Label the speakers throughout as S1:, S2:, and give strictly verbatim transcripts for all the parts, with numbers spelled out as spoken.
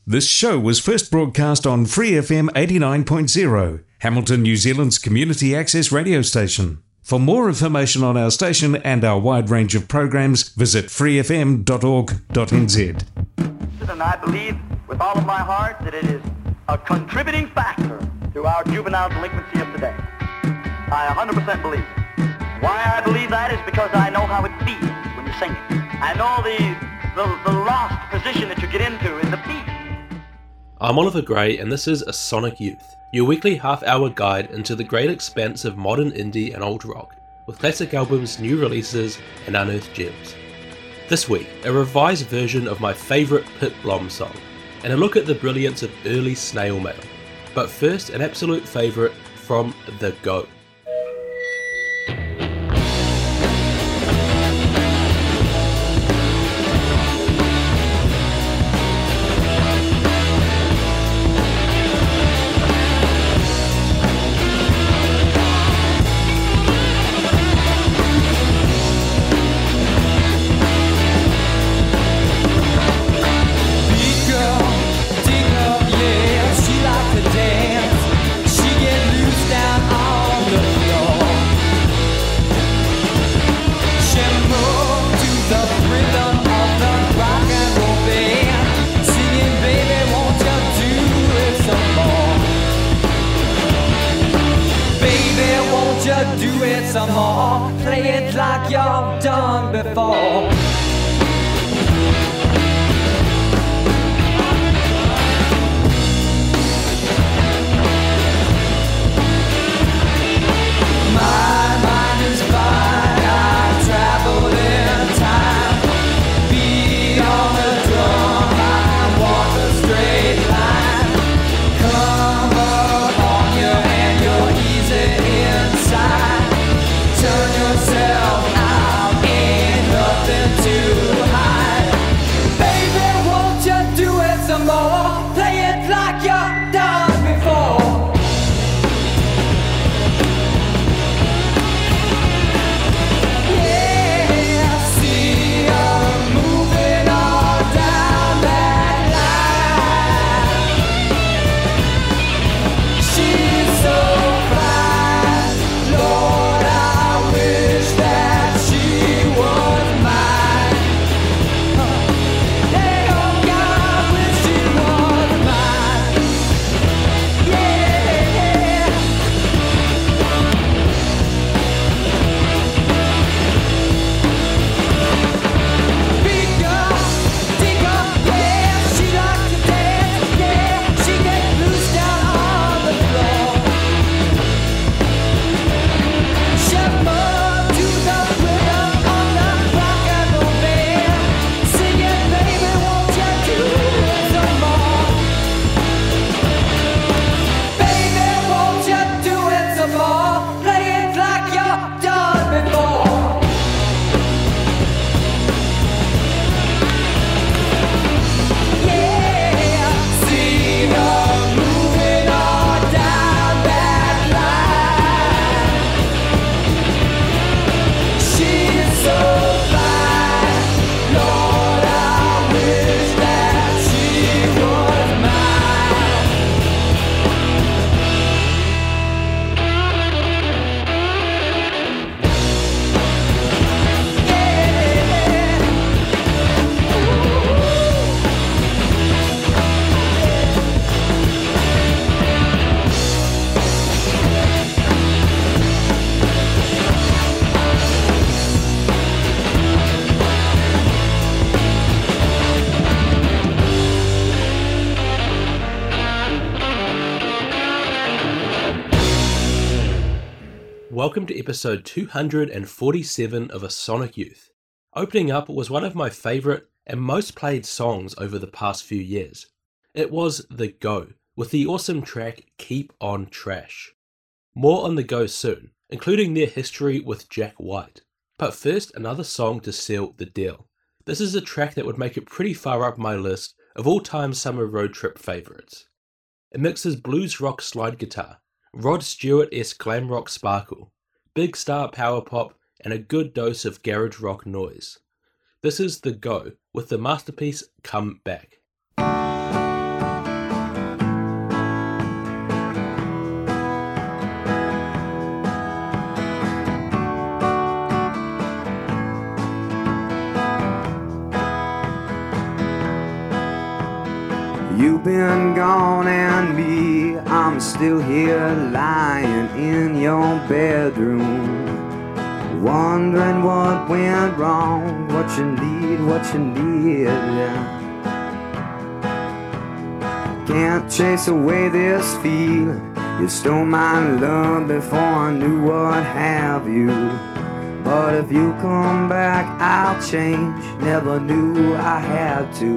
S1: This show was first broadcast on Free F M eighty-nine point zero, Hamilton, New Zealand's community access radio station. For more information on our station and our wide range of programs, visit free f m dot org dot n z.
S2: And I believe with all of my heart that it is a contributing factor to our juvenile delinquency of today. I one hundred percent believe it. Why I believe that is because I know how it feels when you sing it. I know the, the, the lost position that you get into in the beat.
S3: I'm Oliver Gray and this is A Sonic Youth, your weekly half-hour guide into the great expanse of modern indie and old rock, with classic albums, new releases, and unearthed gems. This week, a revised version of my favourite Pit Blom song, and a look at the brilliance of early Snail Mail. But first, an absolute favourite from The Go.
S4: Do it some more, play it like you've done before. My mind is fine, I've traveled in time. Beat on the drum, I walk a straight line. Come up on you and you're easy inside. Turn yourself out, ain't nothing to hide. Baby, won't you do it some more? Play it like you've done before. Yeah, see her moving all down that line. She's so fine, Lord, I wish that she was mine. Hey, oh God, I wish she was mine. Yeah. Big girl, dig up, yeah, she likes to dance, yeah, she gets loose down on the floor. Shepherd to the rhythm of the rock and roll band, singing, baby, won't you do it some more? Baby, won't you do it some more? Play it like you've done before. Yeah, see her moving all down that line. She's so fine, Lord, I wish that she was mine.
S3: Welcome to episode two hundred forty-seven of A Sonic Youth. Opening up was one of my favourite and most played songs over the past few years. It was The Go, with the awesome track Keep On Trash. More on The Go soon, including their history with Jack White. But first, another song to seal the deal. This is a track that would make it pretty far up my list of all-time summer road trip favourites. It mixes blues rock slide guitar, Rod Stewart-esque glam rock sparkle, big star power pop, and a good dose of garage rock noise. This is The Go, with the masterpiece Come Back.
S5: You've been gone and me, I'm still here lying in your bedroom, wondering what went wrong, what you need, what you need, yeah. Can't chase away this feeling. You stole my love before I knew what have you. But if you come back, I'll change. Never knew I had to.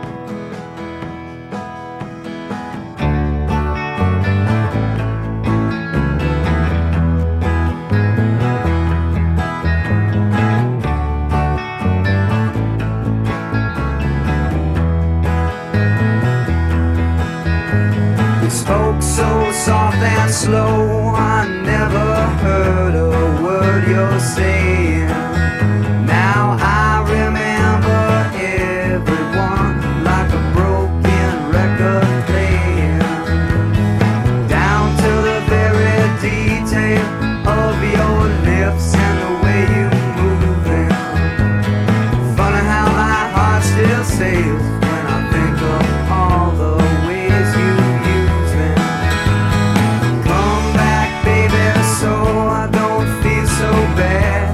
S5: So soft and slow, I never heard a word you're saying. Now I remember everyone like a broken record playing, down to the very detail of your lips and the way you move them. Funny how my heart still sails when I think of all the ways you use them. Come back, baby, so I don't feel so bad.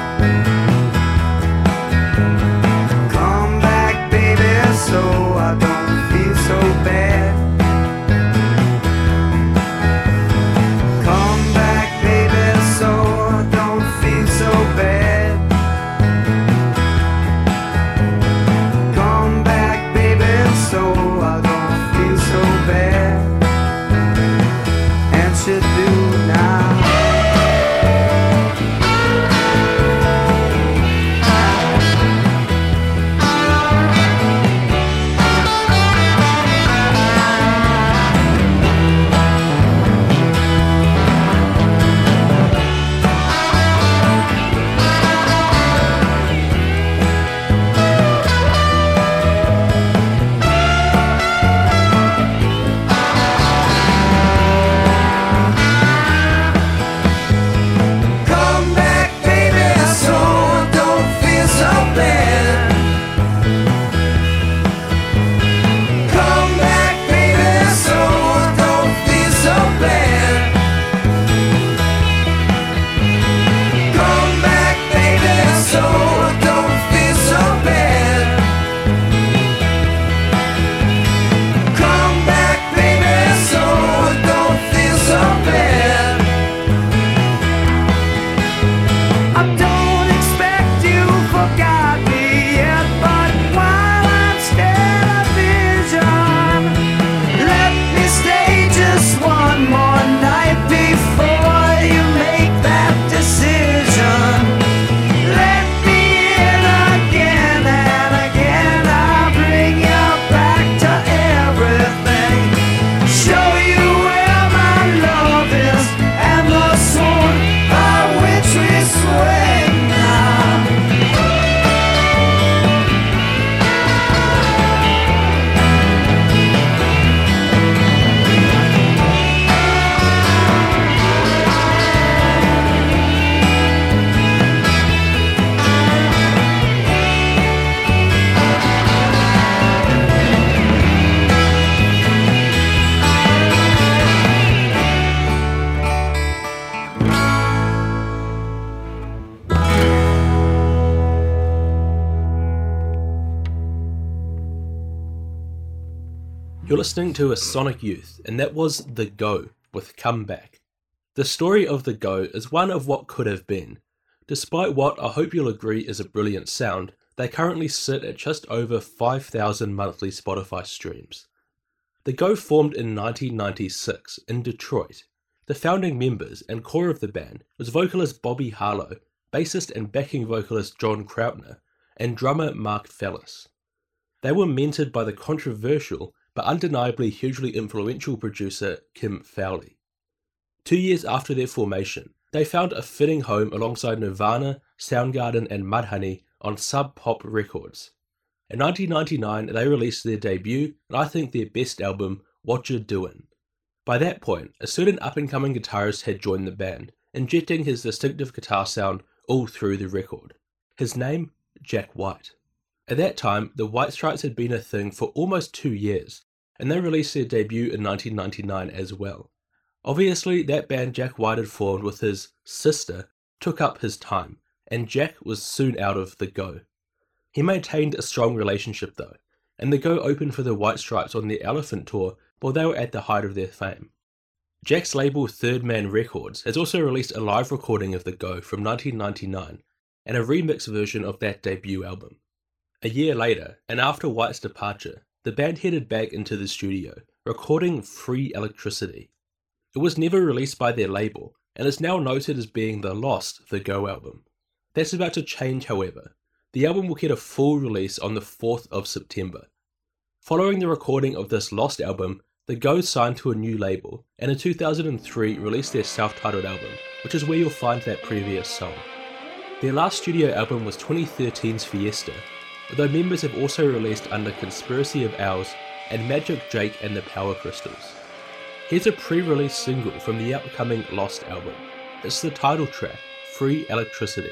S5: Come back, baby, so I don't feel so bad. Come back, baby, so I don't feel so bad. Come back, baby, so I don't feel so bad. And should do now. Come back, baby, so I don't feel so bad. Come back, baby, so I don't feel so bad. Come back, baby, so I don't feel so bad. Come back, baby, so I don't feel so bad. I don't expect you forgot me yet, but while I'm still a vision, let me stay just one more night before you make that decision. Let me in again and again. I'll bring you back to everything. Show you where my love is and the sword by which we swing now.
S3: You're listening to A Sonic Youth, and that was The Go with Come Back. The story of The Go is one of what could have been. Despite what I hope you'll agree is a brilliant sound, they currently sit at just over five thousand monthly Spotify streams. The Go formed in nineteen ninety-six in Detroit. The founding members and core of the band was vocalist Bobby Harlow, bassist and backing vocalist John Krautner, and drummer Mark Fellis. They were mentored by the controversial but undeniably hugely influential producer Kim Fowley. Two years after their formation, they found a fitting home alongside Nirvana, Soundgarden and Mudhoney on Sub Pop Records. In nineteen ninety-nine, they released their debut and I think their best album, What You Doin'. By that point, a certain up-and-coming guitarist had joined the band, injecting his distinctive guitar sound all through the record. His name? Jack White. At that time, the White Stripes had been a thing for almost two years, and they released their debut in nineteen ninety-nine as well. Obviously, that band Jack White had formed with his sister took up his time, and Jack was soon out of the Go. He maintained a strong relationship though, and the Go opened for the White Stripes on their Elephant tour while they were at the height of their fame. Jack's label Third Man Records has also released a live recording of the Go from nineteen ninety-nine and a remix version of that debut album. A year later, and after White's departure, the band headed back into the studio, recording Free Electricity. It was never released by their label, and is now noted as being the lost The Go album. That's about to change, however. The album will get a full release on the fourth of September. Following the recording of this lost album, The Go signed to a new label, and in two thousand three released their self-titled album, which is where you'll find that previous song. Their last studio album was twenty thirteen's Fiesta, although members have also released under Conspiracy of Owls and Magic Jake and the Power Crystals. Here's a pre-release single from the upcoming Lost album. It's the title track, Free Electricity.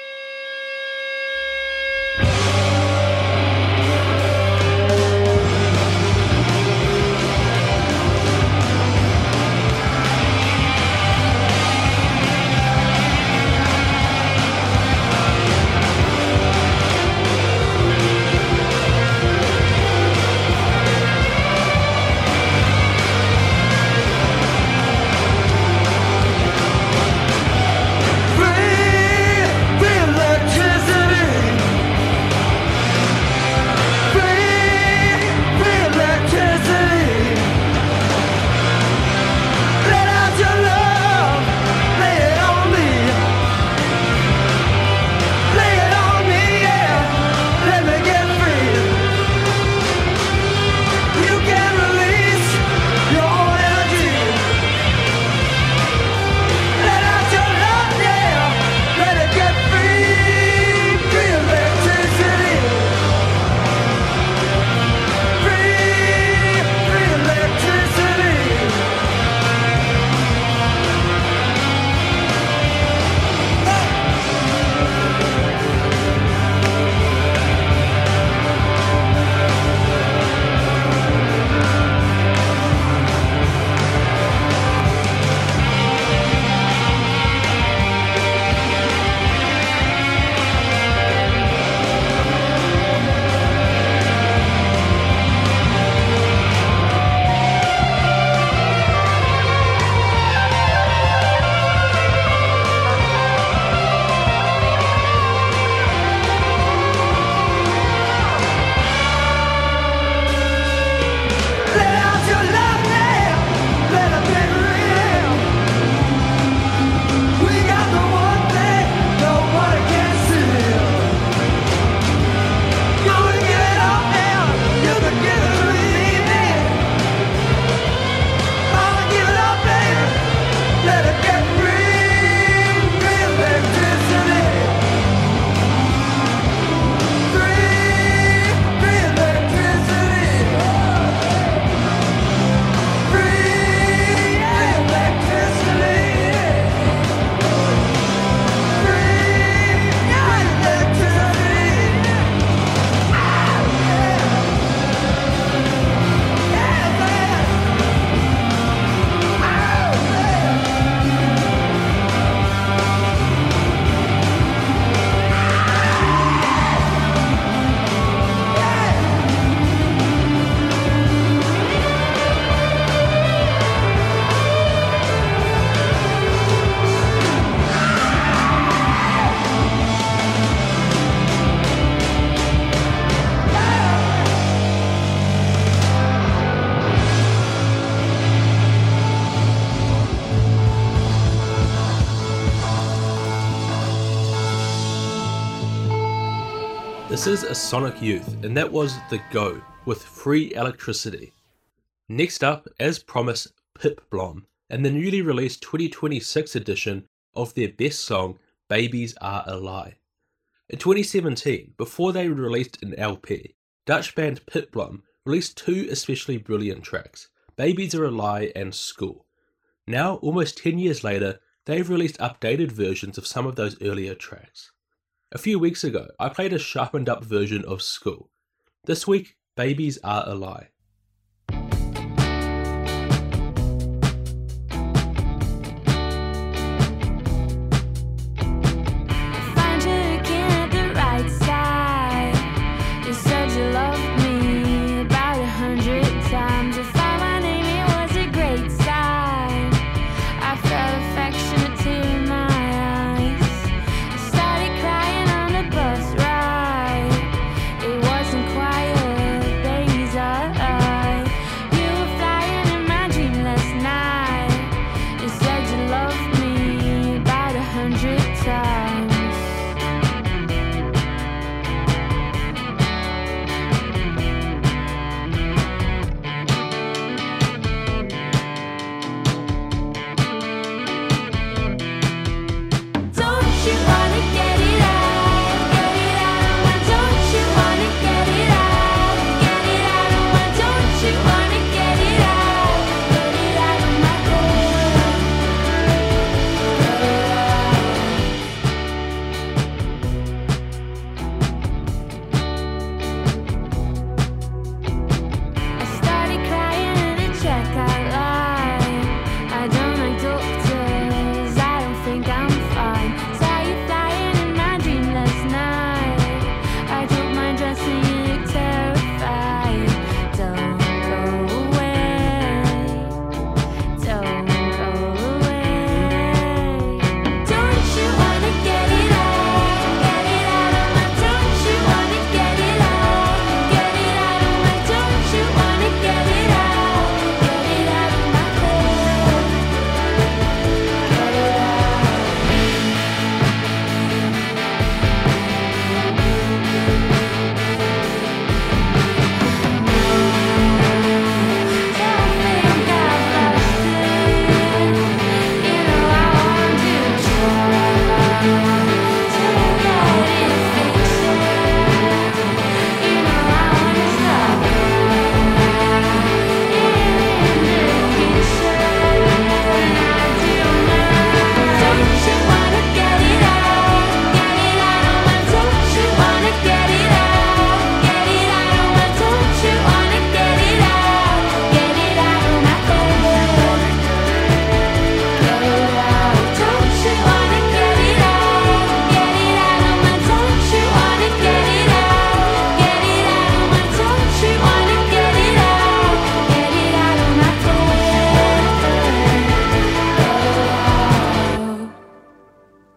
S3: This is a Sonic Youth, and that was The Go with Free Electricity. Next up, as promised, Pip Blom, and the newly released twenty twenty-six edition of their best song, Babies Are a Lie. In twenty seventeen, before they released an L P, Dutch band Pip Blom released two especially brilliant tracks, Babies Are a Lie and School. Now, almost ten years later, they've released updated versions of some of those earlier tracks. A few weeks ago, I played a sharpened up version of School. This week, Babies Are a Lie.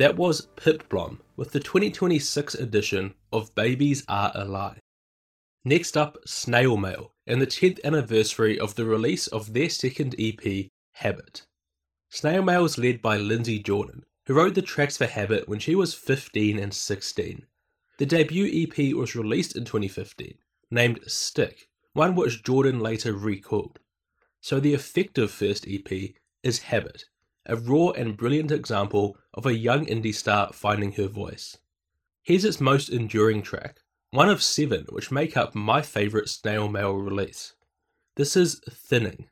S3: That was Pipblom with the twenty twenty-six edition of Babies Are a Lie. Next up, Snail Mail, and the tenth anniversary of the release of their second E P, Habit. Snail Mail is led by Lindsay Jordan, who wrote the tracks for Habit when she was fifteen and sixteen. The debut E P was released in twenty fifteen, named Stick, one which Jordan later recalled. So the effective first E P is Habit, a raw and brilliant example of a young indie star finding her voice. Here's its most enduring track, one of seven which make up my favourite Snail Mail release. This is Thinning.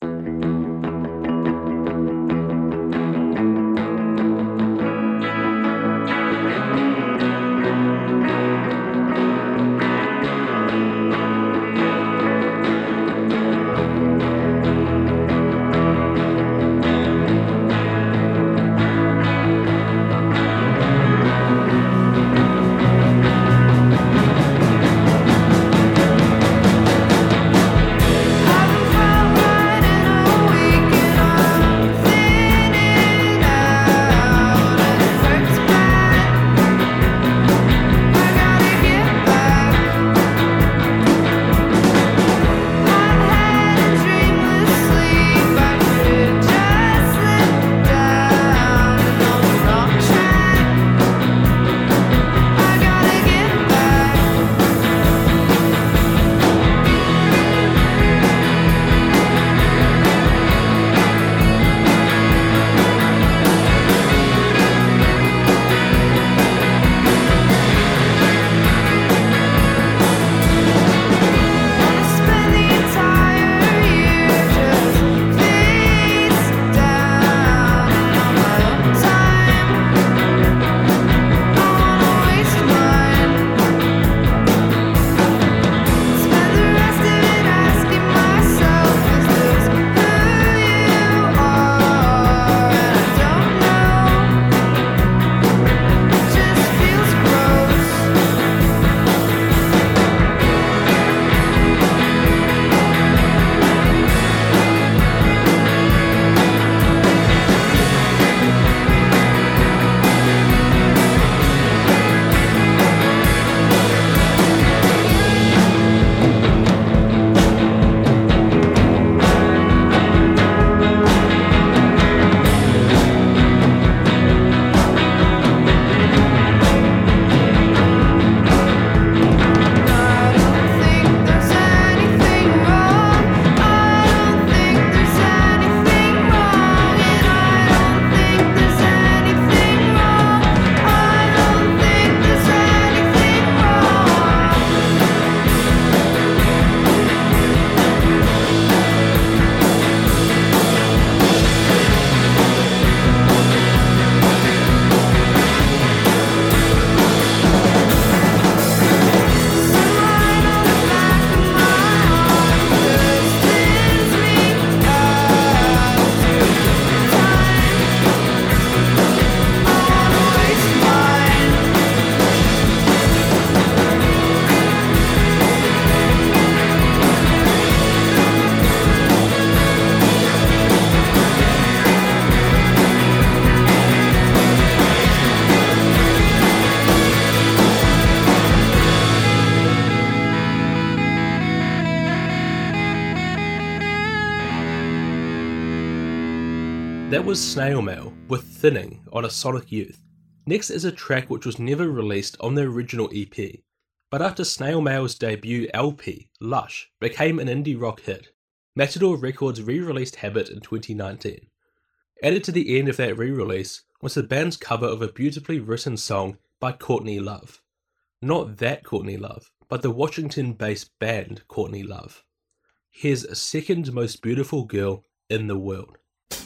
S3: That was Snail Mail with Thinning on A Sonic Youth. Next is a track which was never released on the original E P, but after Snail Mail's debut L P, Lush, became an indie rock hit. Matador Records re-released Habit in twenty nineteen. Added to the end of that re-release was the band's cover of a beautifully written song by Courtney Love. Not that Courtney Love, but the Washington-based band Courtney Love. Here's Second Most Beautiful Girl in the World.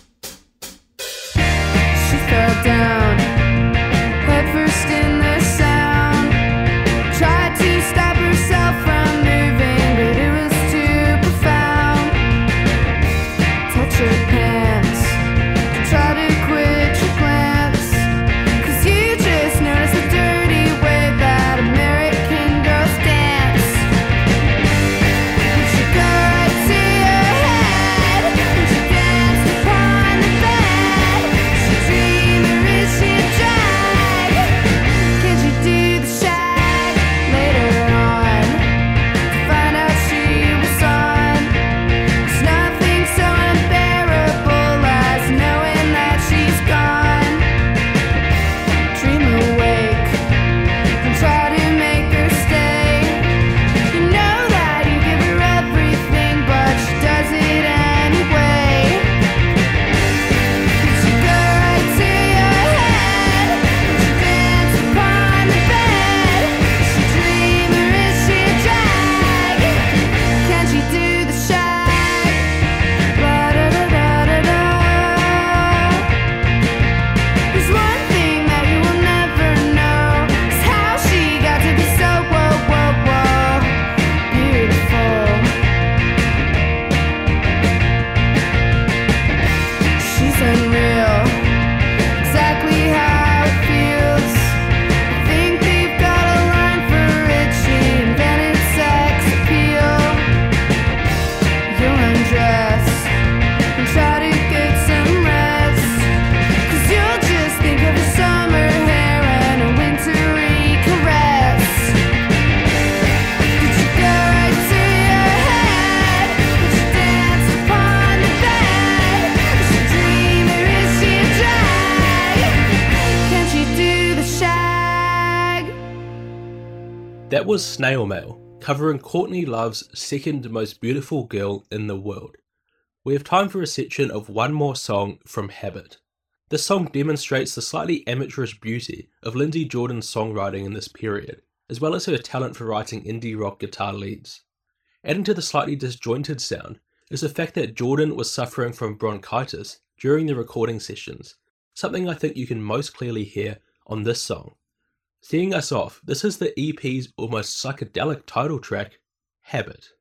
S4: She fell down, head first in the sound. Tried to stop herself from moving, but it was too profound. Touch her pants, try to quit your glance, 'cause you just noticed the dirty way that American girls dance. She got right to your head, and she danced upon the bed. She dreamed, or is she
S6: undress and try to get some rest. 'Cause you'll just think of a summer hair and a wintry caress. Did you go right to your head? Did you dance upon the bed? Is she dream or is she a drag? Can she do the shag?
S3: That was Snail Mail, covering Courtney Love's Second Most Beautiful Girl in the World. We have time for a section of one more song from Habit. This song demonstrates the slightly amateurish beauty of Lindsey Jordan's songwriting in this period, as well as her talent for writing indie rock guitar leads. Adding to the slightly disjointed sound is the fact that Jordan was suffering from bronchitis during the recording sessions, something I think you can most clearly hear on this song. Seeing us off, this is the E P's almost psychedelic title track, Habit.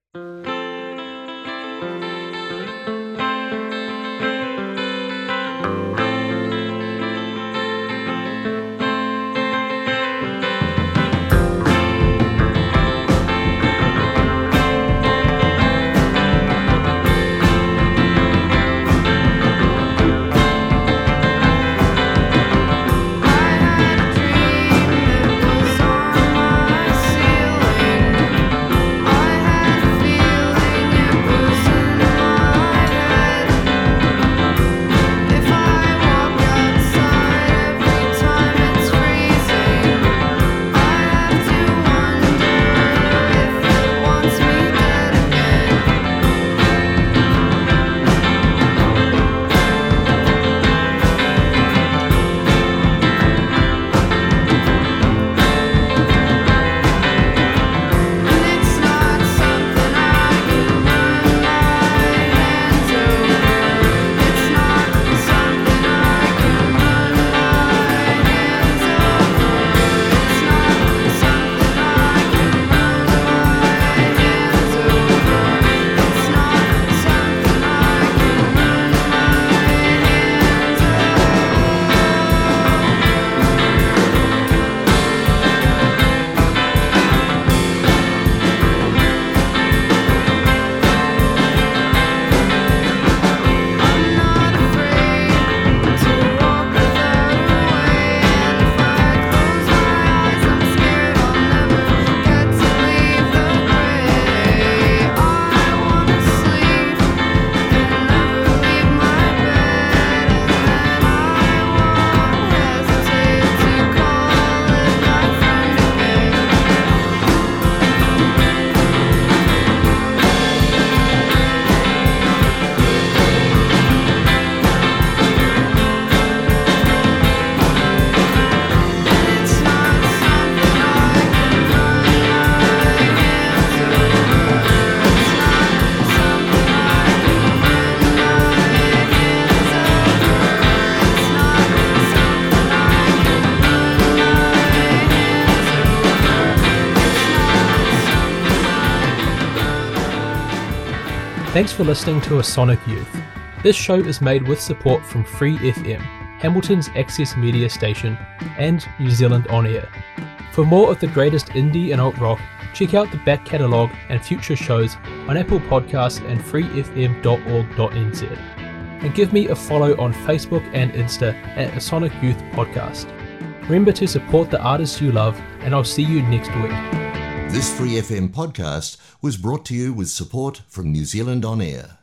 S3: Thanks for listening to A Sonic Youth. This show is made with support from Free F M, Hamilton's access media station, and New Zealand On Air. For more of the greatest indie and alt rock, check out the back catalogue and future shows on Apple Podcasts and free f m dot org dot n z. And give me a follow on Facebook and Insta at A Sonic Youth Podcast. Remember to support the artists you love, and I'll see you next week.
S7: This Free F M podcast was brought to you with support from New Zealand On Air.